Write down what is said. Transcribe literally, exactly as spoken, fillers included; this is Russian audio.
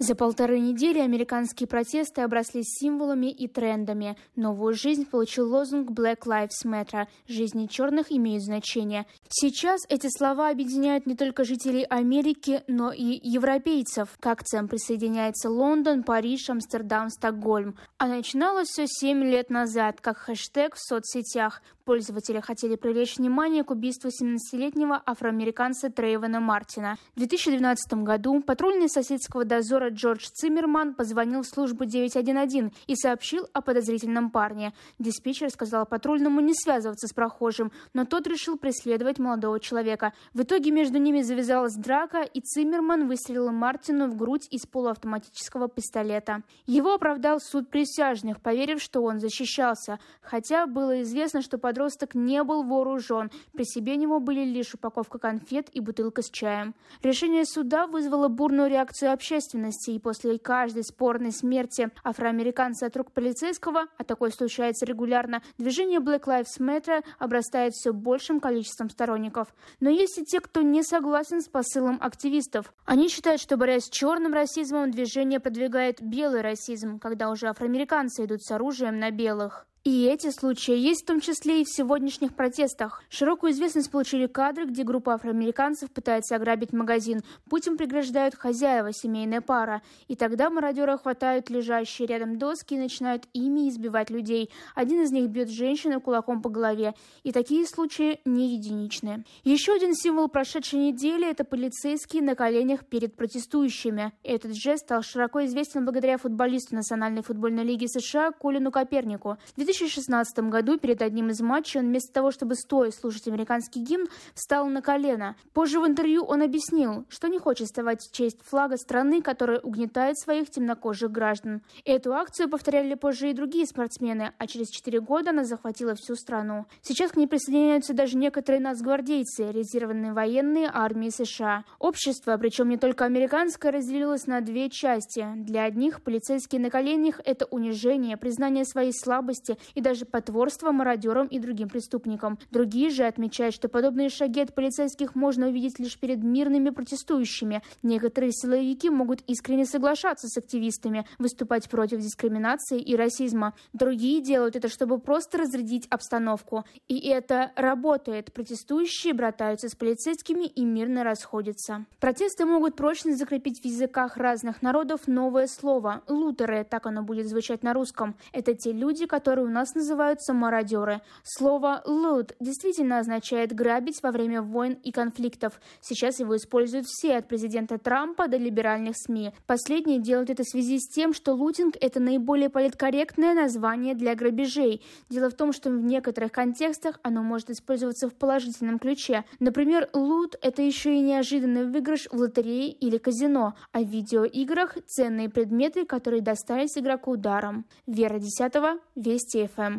За полторы недели американские протесты обросли символами и трендами. Новую жизнь получил лозунг «Black Lives Matter» – «Жизни черных имеют значение». Сейчас эти слова объединяют не только жителей Америки, но и европейцев. К акциям присоединяется Лондон, Париж, Амстердам, Стокгольм. А начиналось все семь лет назад, как хэштег в соцсетях. Пользователи хотели привлечь внимание к убийству семнадцатилетнего афроамериканца Трейвона Мартина. В две тысячи двенадцатом году патрульный соседского дозора Джордж Циммерман позвонил в службу девять один один и сообщил о подозрительном парне. Диспетчер сказал патрульному не связываться с прохожим, но тот решил преследовать молодого человека. В итоге между ними завязалась драка, и Циммерман выстрелил Мартину в грудь из полуавтоматического пистолета. Его оправдал суд присяжных, поверив, что он защищался, хотя было известно, что подросток не был вооружен. При себе у него были лишь упаковка конфет и бутылка с чаем. Решение суда вызвало бурную реакцию общественности, и после каждой спорной смерти афроамериканца от рук полицейского, а такое случается регулярно, движение Black Lives Matter обрастает все большим количеством сторонников. Но есть и те, кто не согласен с посылом активистов. Они считают, что, борясь с черным расизмом, движение продвигает белый расизм, когда уже афроамериканцы идут с оружием на белых. И эти случаи есть в том числе и в сегодняшних протестах. Широкую известность получили кадры, где группа афроамериканцев пытается ограбить магазин. Путь им преграждают хозяева, семейная пара. И тогда мародеры хватают лежащие рядом доски и начинают ими избивать людей. Один из них бьет женщину кулаком по голове. И такие случаи не единичные. Еще один символ прошедшей недели – это полицейские на коленях перед протестующими. Этот жест стал широко известен благодаря футболисту Национальной футбольной лиги США Колину Капернику. В две тысячи шестнадцатом году перед одним из матчей он вместо того, чтобы стоя слушать американский гимн, встал на колено. Позже в интервью он объяснил, что не хочет вставать в честь флага страны, которая угнетает своих темнокожих граждан. Эту акцию повторяли позже и другие спортсмены, а через четыре года она захватила всю страну. Сейчас к ней присоединяются даже некоторые нацгвардейцы, резервные военные армии США. Общество, причем не только американское, разделилось на две части. Для одних полицейские на коленях – это унижение, признание своей слабости и даже потворство мародерам и другим преступникам. Другие же отмечают, что подобные шаги от полицейских можно увидеть лишь перед мирными протестующими. Некоторые силовики могут искренне соглашаться с активистами, выступать против дискриминации и расизма. Другие делают это, чтобы просто разрядить обстановку. И это работает. Протестующие братаются с полицейскими и мирно расходятся. Протесты могут прочно закрепить в языках разных народов новое слово – лутеры, так оно будет звучать на русском. Это те люди, которые у нас называются мародеры. Слово «loot» действительно означает «грабить» во время войн и конфликтов. Сейчас его используют все, от президента Трампа до либеральных СМИ. Последние делают это в связи с тем, что лутинг – это наиболее политкорректное название для грабежей. Дело в том, что в некоторых контекстах оно может использоваться в положительном ключе. Например, лут – это еще и неожиданный выигрыш в лотерее или казино, а в видеоиграх – ценные предметы, которые достались игроку даром. Вера Десятова, Вести эф эм.